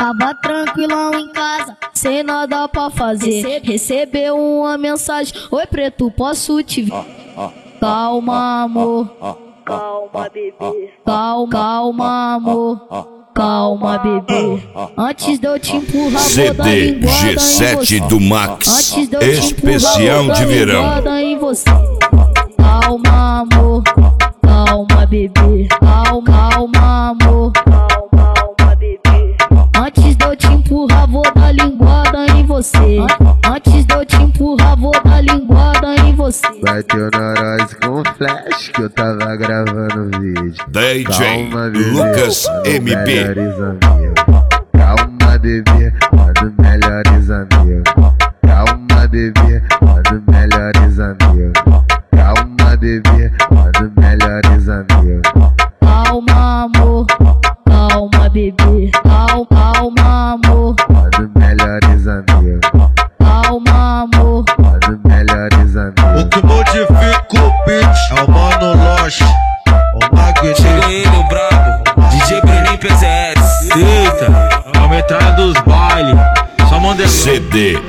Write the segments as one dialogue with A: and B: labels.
A: Tava tranquilão em casa, sem nada pra fazer. Recebeu uma mensagem: oi preto, posso te ver? Calma amor,
B: Calma, bebê.
A: calma amor, calma bebê. Antes de eu te empurrar, vou dar
C: CD
A: linguada em
C: G7
A: você.
C: do Max,
A: Antes de eu te empurrar,
C: especial
A: vou dar
C: de verão.
A: linguada em você. Calma amor, calma bebê. Calma amor,
B: Calma, bebê.
A: antes de eu te empurrar, vou dar linguada em você. Antes de eu te empurrar, vou dar linguada em você.
D: Bateu na nós com flash que eu tava gravando vídeo.
C: DJ
D: Calma, bebê,
C: Lucas
D: mano,
C: MP.
D: melhores amigos. Calma, bebê, mano, melhores amigos. Calma, bebê, mano, melhores amigos. Calma, bebê, mano, melhores amigos.
A: Calma amor, calma bebê. Calma amor,
D: Mano, melhores amigos.
A: calma amor.
D: Mano, melhores amigos.
E: O que modifica o beat é o Mano Lost, o Magneto.
F: Chega ele, o brabo, DJ Brenin PZS.
E: Eita, a metralha dos bailes, só manda
C: CD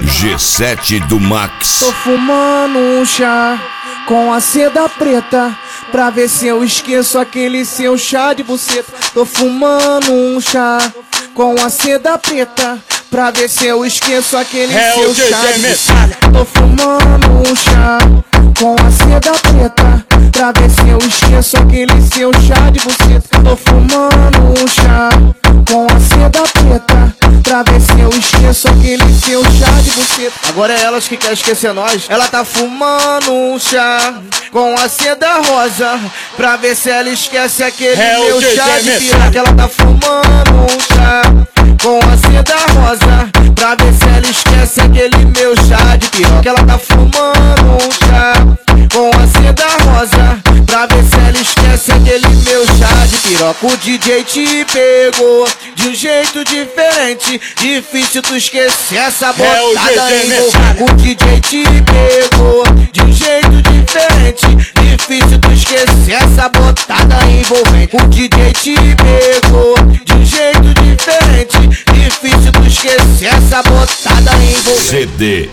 C: G7 do Max.
G: Tô fumando um chá com a seda preta, pra ver se eu esqueço aquele seu chá de buceta. Tô fumando um chá com a seda preta, pra ver se eu esqueço aquele seu chá de buceta. Tô fumando um chá com a seda preta, pra ver se eu esqueço aquele seu chá de buceta. Tô fumando um chá com a seda preta, pra ver se eu esqueço aquele seu chá de buceta. Agora é elas que querem esquecer nós. Ela tá fumando um chá com a seda rosa, pra ver se ela esquece aquele meu chá de piroca. Ela tá fumando um chá com a seda rosa, pra ver se ela esquece aquele meu chá de piroca. Ela tá fumando um chá com a seda rosa, pra ver se ela esquece aquele meu chá de piroca. O DJ te pegou de um jeito diferente, difícil tu esquecer essa botada envolvente. O DJ te pegou de um jeito diferente, difícil tu esquecer essa botada envolvente. O DJ te pegou de um jeito diferente, difícil tu esquecer essa botada envolvente.
C: CD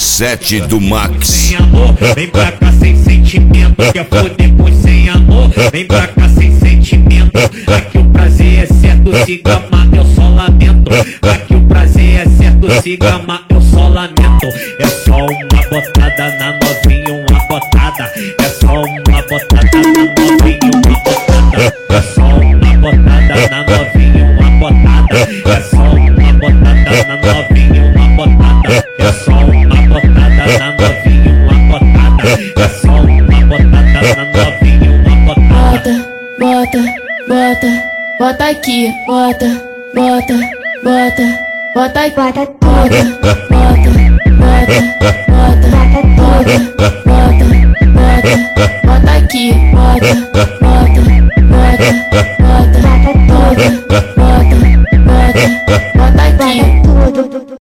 C: G7 do Max.
H: Sem amor, vem pra cá sem sentimento. Quer foder pois sem amor, vem pra cá sem sentimento. Aqui o prazer é certo, se gamar eu só lamento. Aqui o prazer é certo, se gamar eu só lamento. É só uma botada na novinha, uma botada. É só uma botada na novinha, uma botada. É só uma botada na novinha, uma botada. É só uma botada na novinha, uma botada. É só uma botada na novinha, uma botada. É só uma botada na novinha, uma botada.
A: Bota aqui, bota aqui, bota aqui, bota.